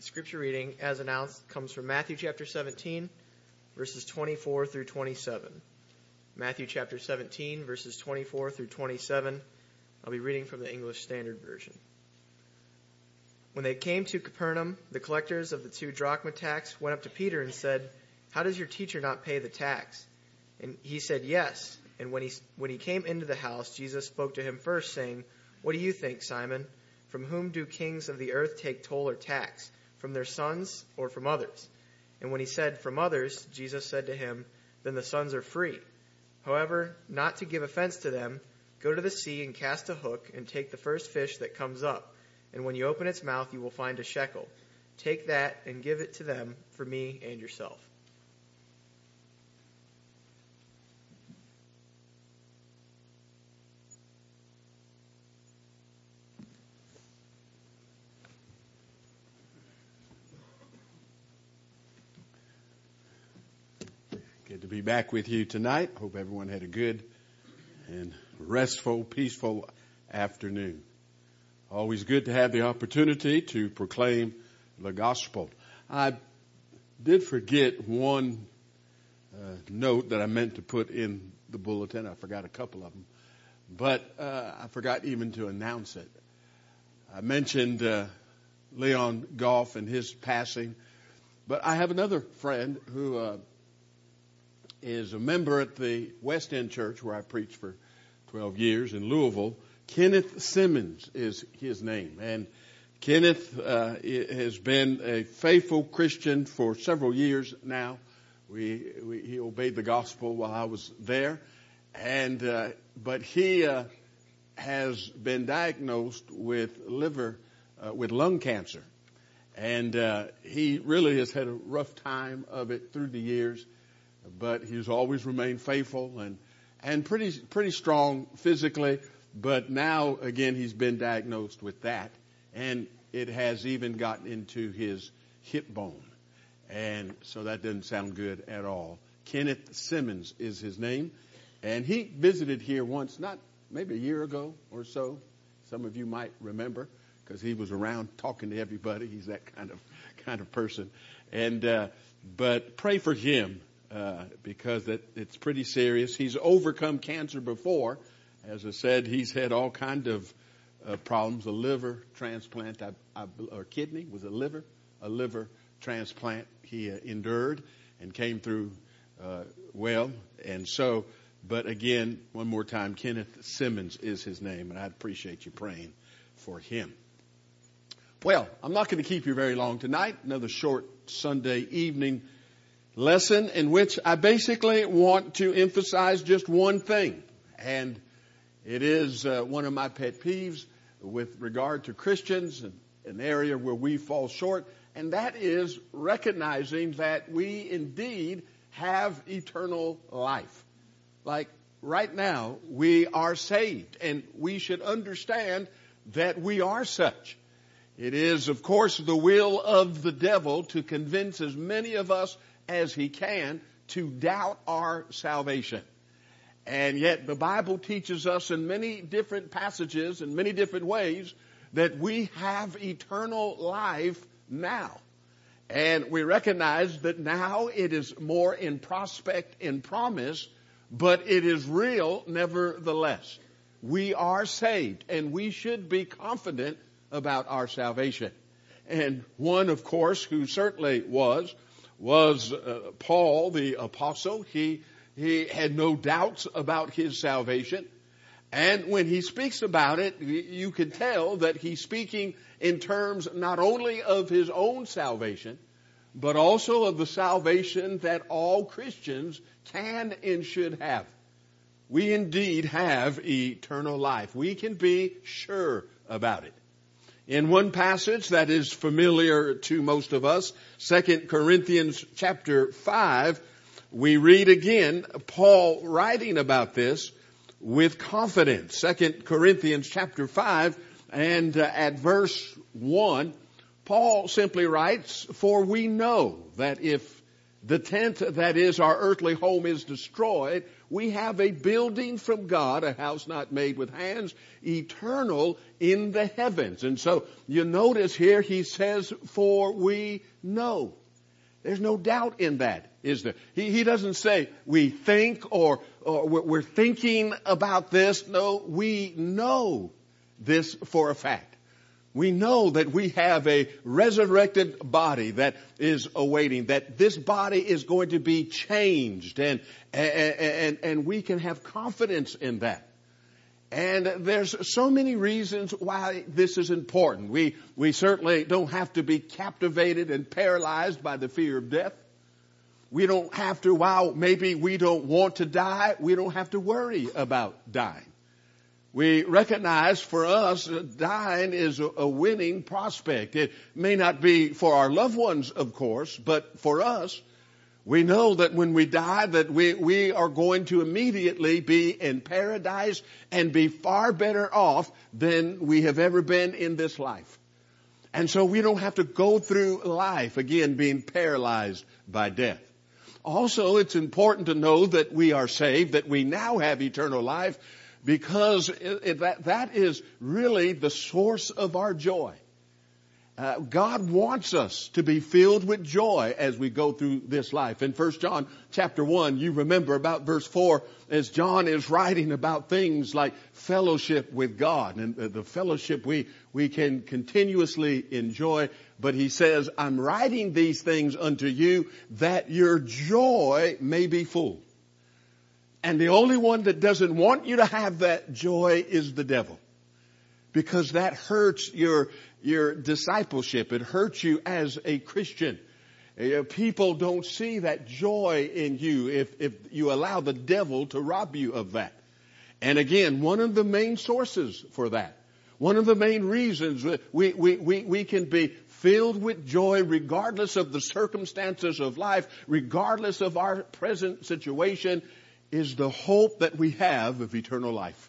The scripture reading, as announced, comes from Matthew chapter 17, verses 24 through 27. Matthew chapter 17, verses 24 through 27. I'll be reading from the English Standard Version. When they came to Capernaum, the collectors of the 2 drachma tax went up to Peter and said, "How does your teacher not pay the tax?" And he said, "Yes." And when he came into the house, Jesus spoke to him first, saying, "What do you think, Simon? From whom do kings of the earth take toll or tax? From their sons or from others?" And when he said, "From others," Jesus said to him, "Then the sons are free. However, not to give offense to them, go to the sea and cast a hook and take the first fish that comes up. And when you open its mouth, you will find a shekel. Take that and give it to them for me and yourself." Good to be back with you tonight. Hope everyone had a good and restful, peaceful afternoon. Always good to have the opportunity to proclaim the gospel. I did forget one note that I meant to put in the bulletin. I forgot a couple of them, but I forgot even to announce it. I mentioned Leon Goff and his passing, but I have another friend who is a member at the West End Church where I preached for 12 years in Louisville. Kenneth Simmons is his name. And Kenneth has been a faithful Christian for several years now. He obeyed the gospel while I was there. But he has been diagnosed with lung cancer. And he really has had a rough time of it through the years. But he's always remained faithful and pretty strong physically. But now, again, he's been diagnosed with that. And it has even gotten into his hip bone. And so that doesn't sound good at all. Kenneth Simmons is his name. And he visited here once, maybe a year ago or so. Some of you might remember because he was around talking to everybody. He's that kind of person. But pray for him. Because it's pretty serious. He's overcome cancer before. As I said, he's had all kind of problems. A liver transplant, or kidney, was it liver? A liver transplant he endured and came through well. And so, but again, one more time, Kenneth Simmons is his name, and I'd appreciate you praying for him. Well, I'm not going to keep you very long tonight. Another short Sunday evening lesson in which I basically want to emphasize just one thing. And it is one of my pet peeves with regard to Christians and an area where we fall short. And that is recognizing that we indeed have eternal life. Like right now, we are saved and we should understand that we are such. It is, of course, the will of the devil to convince as many of us as he can to doubt our salvation. And yet the Bible teaches us in many different passages and many different ways that we have eternal life now. And we recognize that now it is more in prospect and promise, but it is real nevertheless. We are saved and we should be confident about our salvation. And one, of course, who certainly was Paul the apostle. He had no doubts about his salvation. And when he speaks about it, you can tell that he's speaking in terms not only of his own salvation, but also of the salvation that all Christians can and should have. We indeed have eternal life. We can be sure about it. In one passage that is familiar to most of us, 2 Corinthians chapter 5, we read again Paul writing about this with confidence. 2 Corinthians chapter 5 and at verse 1, Paul simply writes, "For we know that if the tent that is our earthly home is destroyed, we have a building from God, a house not made with hands, eternal in the heavens. And so you notice here he says, for we know. There's no doubt in that, is there? He doesn't say we think or we're thinking about this. No, we know this for a fact. We know that we have a resurrected body that is awaiting, that this body is going to be changed, and we can have confidence in that. And there's so many reasons why this is important. We certainly don't have to be captivated and paralyzed by the fear of death. We don't have to, while maybe we don't want to die, we don't have to worry about dying. We recognize for us dying is a winning prospect. It may not be for our loved ones, of course, but for us, we know that when we die that we are going to immediately be in paradise and be far better off than we have ever been in this life. And so we don't have to go through life, again, being paralyzed by death. Also, it's important to know that we are saved, that we now have eternal life, because that is really the source of our joy. God wants us to be filled with joy as we go through this life. In 1 John chapter 1, you remember about verse 4, as John is writing about things like fellowship with God and the fellowship we can continuously enjoy. But he says, I'm writing these things unto you that your joy may be full. And the only one that doesn't want you to have that joy is the devil. Because that hurts your discipleship. It hurts you as a Christian. People don't see that joy in you if you allow the devil to rob you of that. And again, one of the main sources for that, one of the main reasons we can be filled with joy regardless of the circumstances of life, regardless of our present situation, is the hope that we have of eternal life.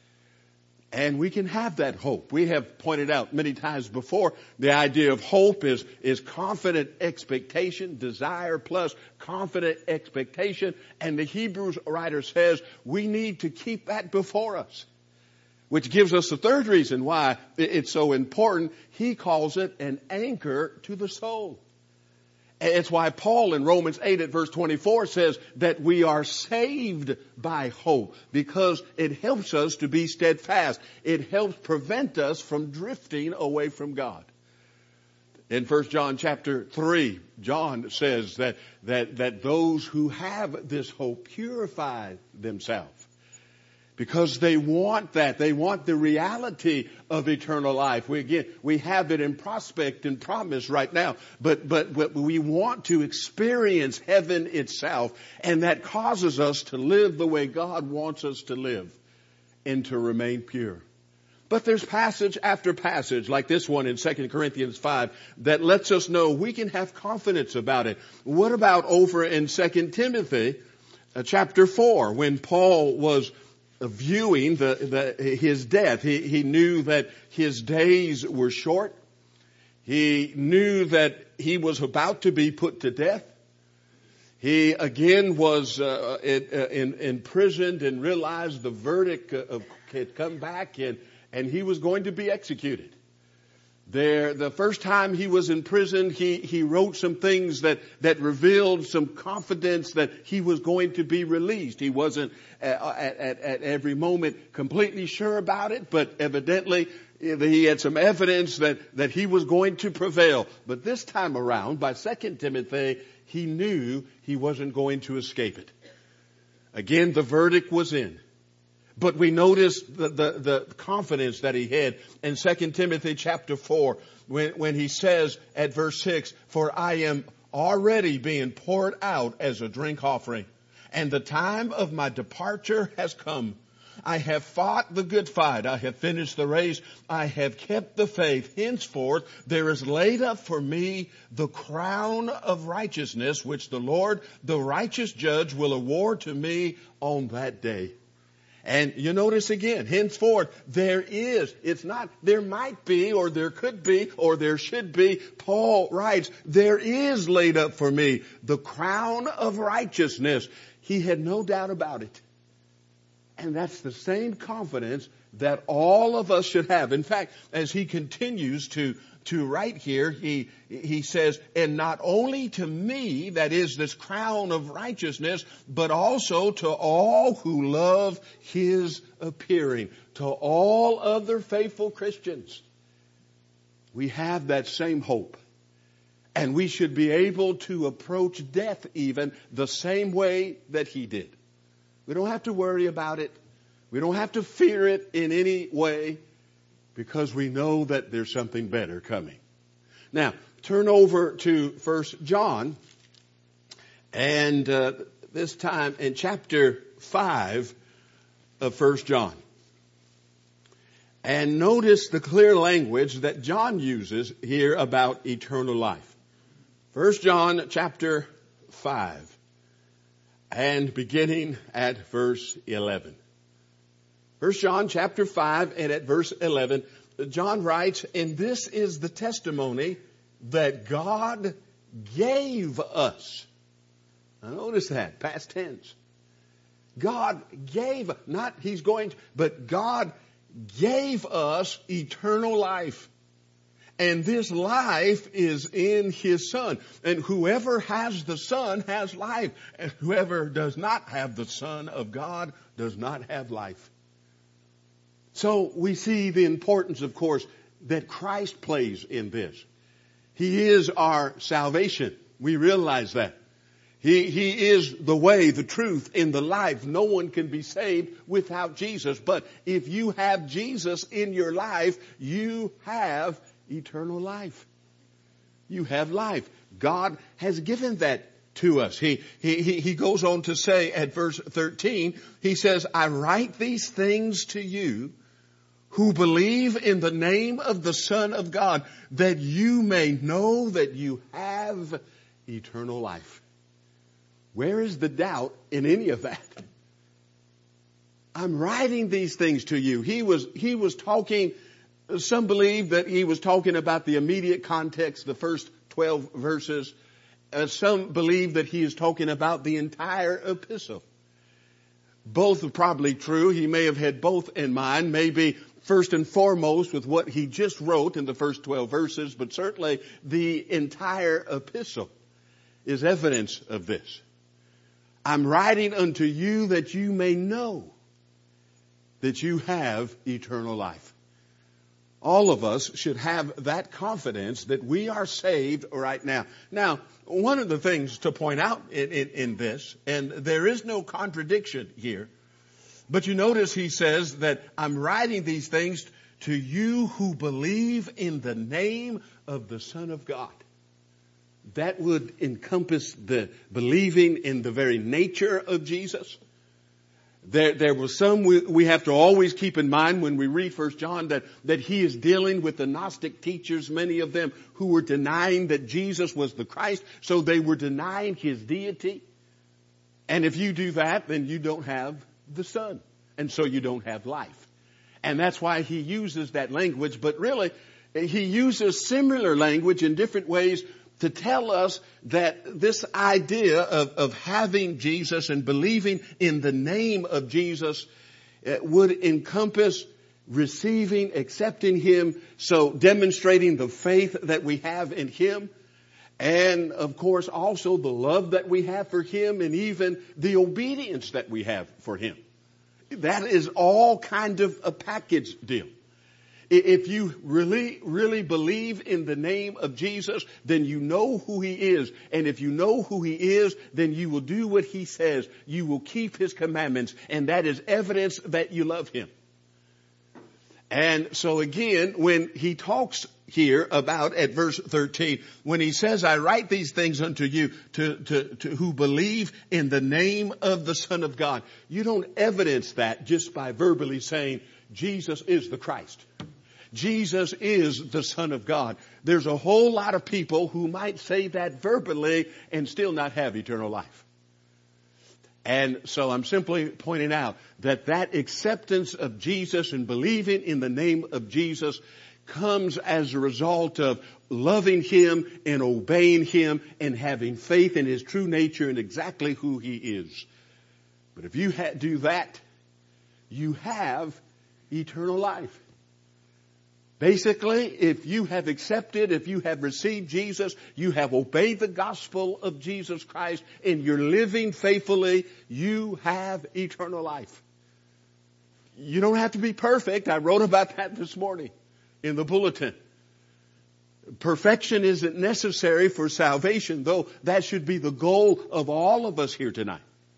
And we can have that hope. We have pointed out many times before, the idea of hope is confident expectation, desire plus confident expectation. And the Hebrews writer says we need to keep that before us. Which gives us the third reason why it's so important. He calls it an anchor to the soul. It's why Paul in Romans 8 at verse 24 says that we are saved by hope, because it helps us to be steadfast. It helps prevent us from drifting away from God. In 1 John chapter 3, John says that those who have this hope purify themselves. Because they want that. They want the reality of eternal life. We have it in prospect and promise right now. But we want to experience heaven itself. And that causes us to live the way God wants us to live and to remain pure. But there's passage after passage like this one in 2 Corinthians 5 that lets us know we can have confidence about it. What about over in 2 Timothy chapter 4 when Paul was viewing his death? He knew that his days were short. He knew that he was about to be put to death. He again was imprisoned and realized the verdict had come back and he was going to be executed. The first time he was in prison, he wrote some things that revealed some confidence that he was going to be released. He wasn't at every moment completely sure about it, but evidently he had some evidence that he was going to prevail. But this time around, by 2 Timothy, he knew he wasn't going to escape it. Again, the verdict was in. But we notice the confidence that he had in 2 Timothy chapter 4 when he says at verse 6, for I am already being poured out as a drink offering, and the time of my departure has come. I have fought the good fight. I have finished the race. I have kept the faith. Henceforth, there is laid up for me the crown of righteousness, which the Lord, the righteous judge, will award to me on that day. And you notice again, henceforth, there is. It's not there might be or there could be or there should be. Paul writes, there is laid up for me the crown of righteousness. He had no doubt about it. And that's the same confidence that all of us should have. In fact, as he continues to write here, he says, and not only to me, that is this crown of righteousness, but also to all who love his appearing, to all other faithful Christians. We have that same hope. And we should be able to approach death even the same way that he did. We don't have to worry about it. We don't have to fear it in any way, because we know that there's something better coming. Now, turn over to 1 John, and this time in chapter 5 of 1 John. And notice the clear language that John uses here about eternal life. 1 John chapter 5, and beginning at verse 11. 1 John chapter 5 and at verse 11, John writes, and this is the testimony that God gave us. Now notice that, past tense. God gave, not he's going to, but God gave us eternal life. And this life is in his Son. And whoever has the Son has life. And whoever does not have the Son of God does not have life. So we see the importance, of course, that Christ plays in this. He is our salvation. We realize that. He is the way, the truth, and the life. No one can be saved without Jesus. But if you have Jesus in your life, you have eternal life. You have life. God has given that to us. He goes on to say at verse 13, he says, I write these things to you who believe in the name of the Son of God, that you may know that you have eternal life. Where is the doubt in any of that? I'm writing these things to you. He was talking, some believe that he was talking about the immediate context, the first 12 verses. Some believe that he is talking about the entire epistle. Both are probably true. He may have had both in mind. Maybe first and foremost with what he just wrote in the first 12 verses, but certainly the entire epistle is evidence of this. I'm writing unto you that you may know that you have eternal life. All of us should have that confidence that we are saved right now. Now, one of the things to point out in this, and there is no contradiction here, but you notice he says that I'm writing these things to you who believe in the name of the Son of God. That would encompass the believing in the very nature of Jesus. There was some we have to always keep in mind when we read 1 John that he is dealing with the Gnostic teachers, many of them who were denying that Jesus was the Christ, so they were denying his deity. And if you do that, then you don't have the Son. And so you don't have life. And that's why he uses that language. But really, he uses similar language in different ways to tell us that this idea of having Jesus and believing in the name of Jesus would encompass receiving, accepting him, so demonstrating the faith that we have in him. And of course also the love that we have for him, and even the obedience that we have for him. That is all kind of a package deal. If you really believe in the name of Jesus, then you know who he is. And if you know who he is, then you will do what he says. You will keep his commandments. And that is evidence that you love him. And so again, when he talks here about at verse 13, when he says, I write these things unto you to who believe in the name of the Son of God. You don't evidence that just by verbally saying Jesus is the Christ. Jesus is the Son of God. There's a whole lot of people who might say that verbally and still not have eternal life. And so I'm simply pointing out that acceptance of Jesus and believing in the name of Jesus comes as a result of loving Him and obeying Him and having faith in His true nature and exactly who He is. But if you do that, you have eternal life. Basically, if you have accepted, if you have received Jesus, you have obeyed the gospel of Jesus Christ, and you're living faithfully, you have eternal life. You don't have to be perfect. I wrote about that this morning in the bulletin. Perfection isn't necessary for salvation, though that should be the goal of all of us here tonight.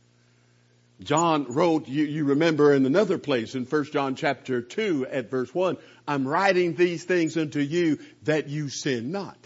John wrote, you remember in another place in 1 John chapter 2 at verse 1, I'm writing these things unto you that you sin not.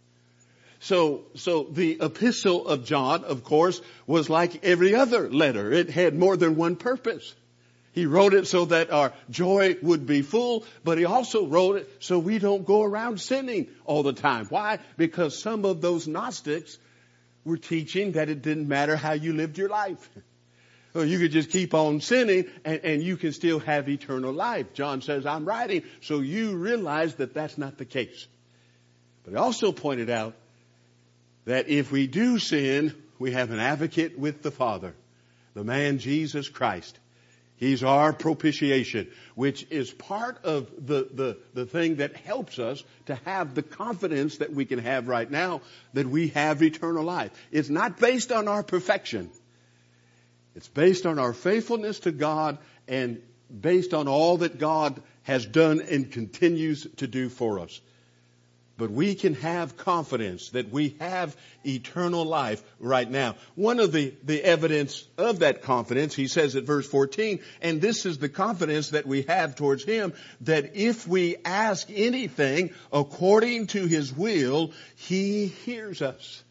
So the epistle of John, of course, was like every other letter. It had more than one purpose. He wrote it so that our joy would be full, but he also wrote it so we don't go around sinning all the time. Why? Because some of those Gnostics were teaching that it didn't matter how you lived your life. Well, you could just keep on sinning and you can still have eternal life. John says, I'm writing so you realize that that's not the case. But he also pointed out that if we do sin, we have an advocate with the Father, the man Jesus Christ. He's our propitiation, which is part of the thing that helps us to have the confidence that we can have right now that we have eternal life. It's not based on our perfection. It's based on our faithfulness to God and based on all that God has done and continues to do for us. But we can have confidence that we have eternal life right now. One of the evidence of that confidence, he says at verse 14, and this is the confidence that we have towards Him, that if we ask anything according to His will, He hears us.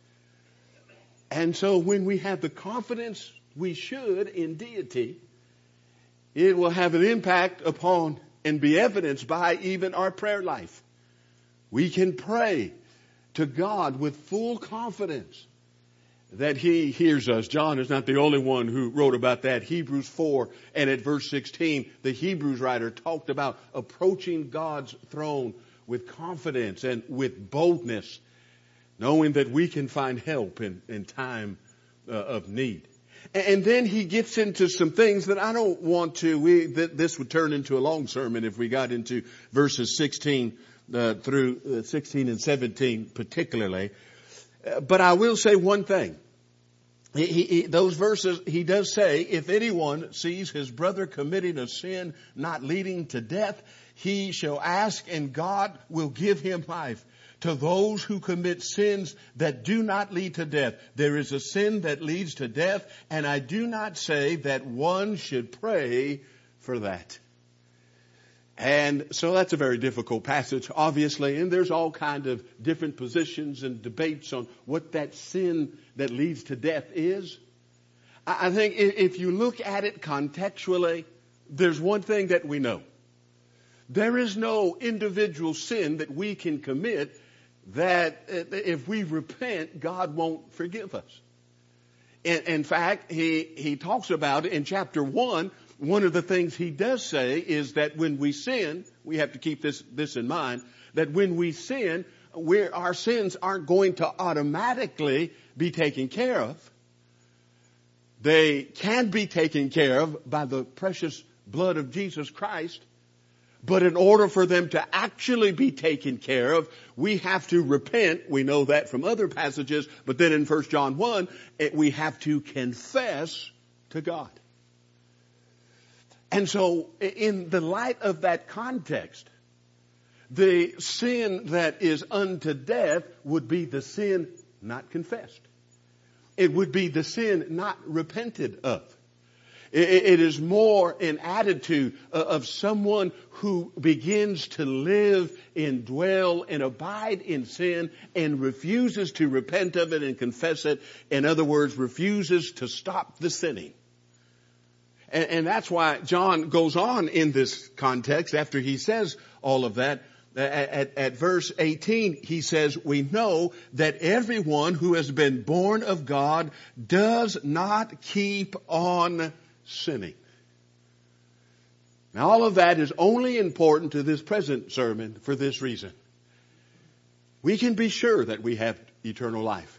And so when we have the confidence we should in deity, it will have an impact upon and be evidenced by even our prayer life. We can pray to God with full confidence that He hears us. John is not the only one who wrote about that. Hebrews 4 and at verse 16, the Hebrews writer talked about approaching God's throne with confidence and with boldness, knowing that we can find help in time of need. And then he gets into some things that I don't want to, this would turn into a long sermon if we got into verses 16 through 16 and 17 particularly. But I will say one thing. Those verses, he does say, if anyone sees his brother committing a sin not leading to death, he shall ask and God will give him life. To those who commit sins that do not lead to death, there is a sin that leads to death, and I do not say that one should pray for that. And so that's a very difficult passage, obviously, and there's all kinds of different positions and debates on what that sin that leads to death is. I think if you look at it contextually, there's one thing that we know. There is no individual sin that we can commit that if we repent, God won't forgive us. In fact, he talks about it in chapter 1. One of the things he does say is that when we sin, we have to keep this in mind, that when we sin, our sins aren't going to automatically be taken care of. They can be taken care of by the precious blood of Jesus Christ. But in order for them to actually be taken care of, we have to repent. We know that from other passages. But then in 1 John 1, we have to confess to God. And so in the light of that context, the sin that is unto death would be the sin not confessed. It would be the sin not repented of. It is more an attitude of someone who begins to live and dwell and abide in sin and refuses to repent of it and confess it. In other words, refuses to stop the sinning. And that's why John goes on in this context after he says all of that at verse 18, he says, we know that everyone who has been born of God does not keep on sinning. Now, all of that is only important to this present sermon for this reason. We can be sure that we have eternal life.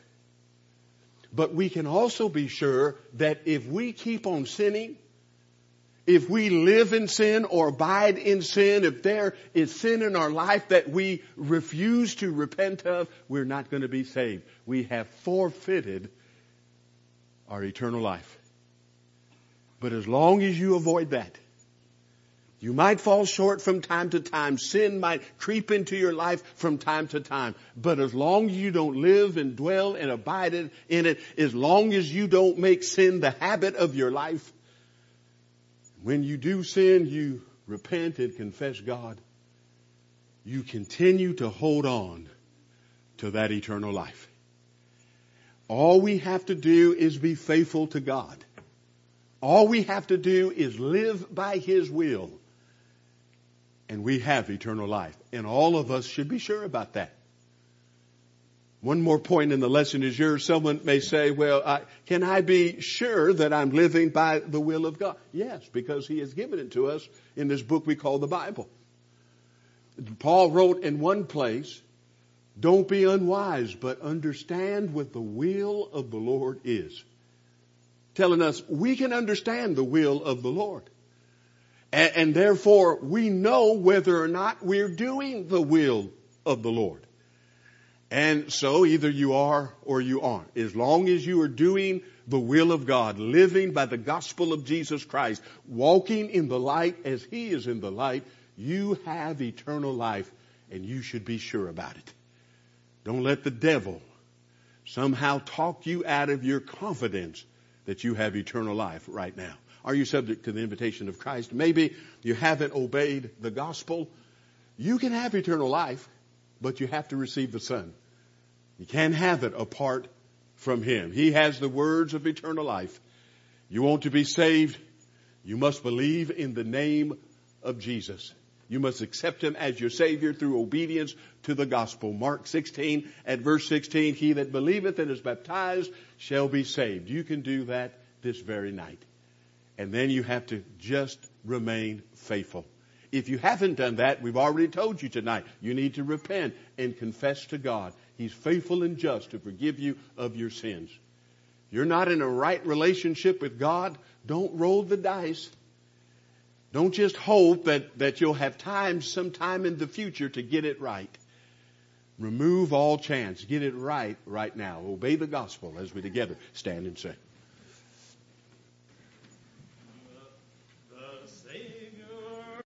But we can also be sure that if we keep on sinning, if we live in sin or abide in sin, if there is sin in our life that we refuse to repent of, we're not going to be saved. We have forfeited our eternal life. But as long as you avoid that, you might fall short from time to time. Sin might creep into your life from time to time. But as long as you don't live and dwell and abide in it, as long as you don't make sin the habit of your life, when you do sin, you repent and confess God, you continue to hold on to that eternal life. All we have to do is be faithful to God. All we have to do is live by His will. And we have eternal life. And all of us should be sure about that. One more point in the lesson is yours. Someone may say, well, can I be sure that I'm living by the will of God? Yes, because He has given it to us in this book we call the Bible. Paul wrote in one place, don't be unwise, but understand what the will of the Lord is. Telling us we can understand the will of the Lord. And therefore, we know whether or not we're doing the will of the Lord. And so either you are or you aren't. As long as you are doing the will of God, living by the gospel of Jesus Christ, walking in the light as He is in the light, you have eternal life, and you should be sure about it. Don't let the devil somehow talk you out of your confidence that you have eternal life right now. Are you subject to the invitation of Christ? Maybe you haven't obeyed the gospel. You can have eternal life, but you have to receive the Son. You can't have it apart from Him. He has the words of eternal life. You want to be saved, you must believe in the name of Jesus. You must accept Him as your Savior through obedience to the gospel. Mark 16 at verse 16, he that believeth and is baptized shall be saved. You can do that this very night. And then you have to just remain faithful. If you haven't done that, we've already told you tonight, you need to repent and confess to God. He's faithful and just to forgive you of your sins. If you're not in a right relationship with God, don't roll the dice. Don't just hope that you'll have time sometime in the future to get it right. Remove all chance. Get it right now. Obey the gospel as we together stand and sing.